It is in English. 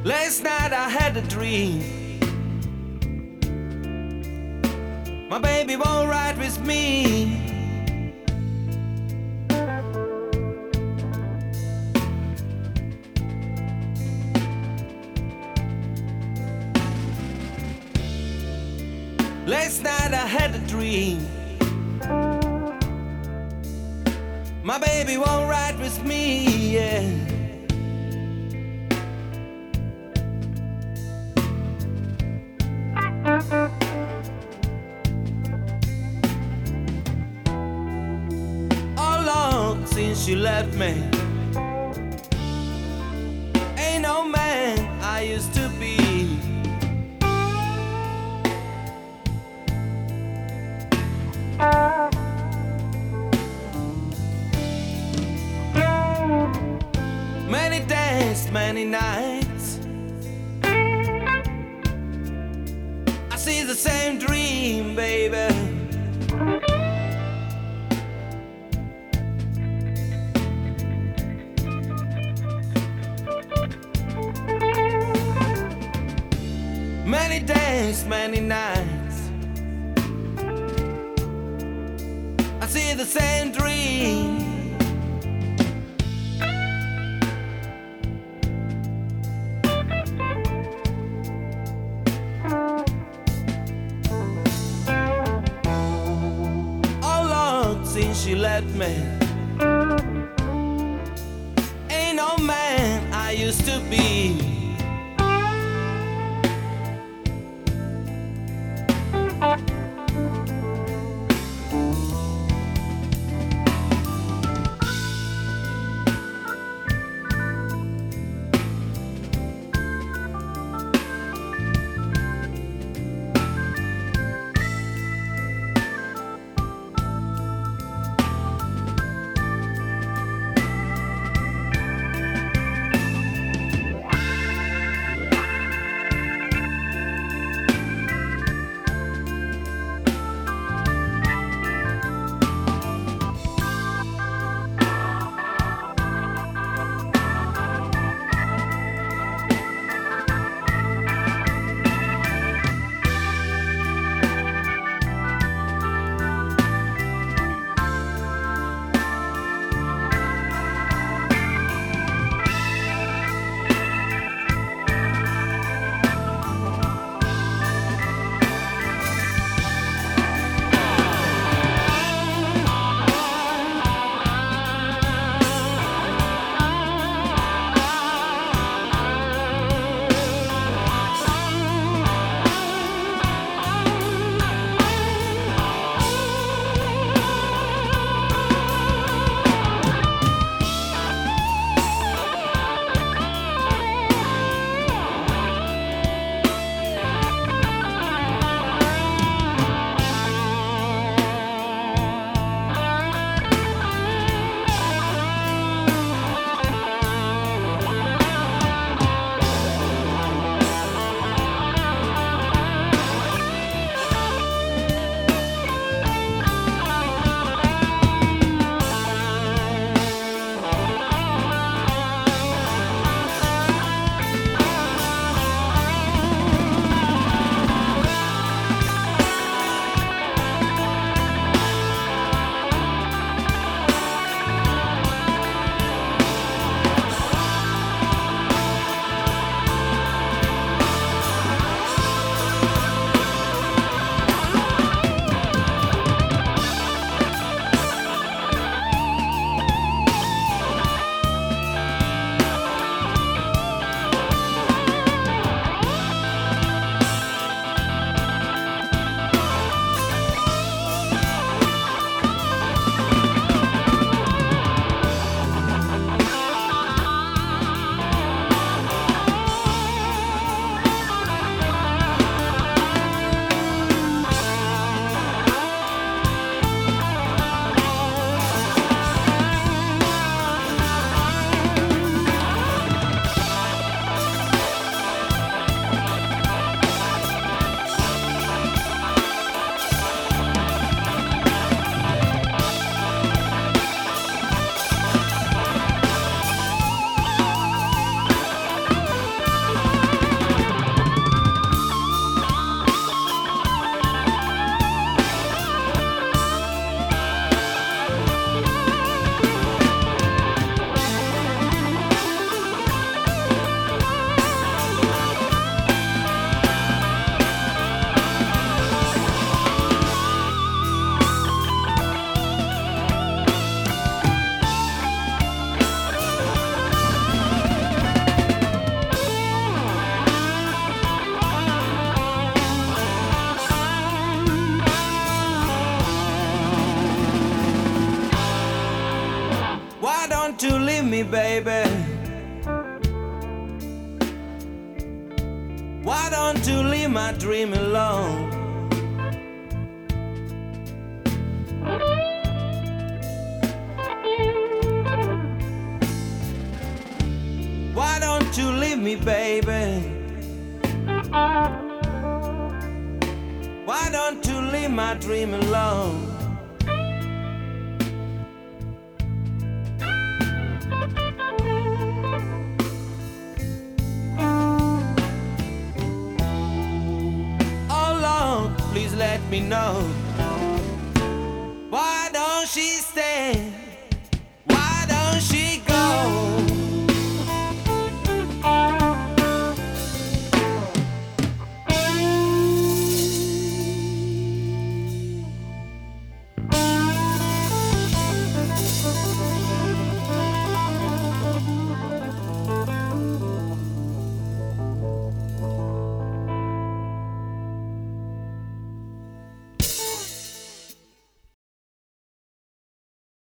Last night I had a dream. My baby won't ride with me. Last night I had a dream. My baby won't ride with me, yeah. All along since she left me, ain't no man I used to be. Many days, many nights, I see the same dream, baby. Many days, many nights, I see the same dream. Since she left me, ain't no man I used to be. baby? Why don't you leave my dream alone? Why don't you leave me, baby? Why don't you leave my dream alone? Oh Lord, please let me know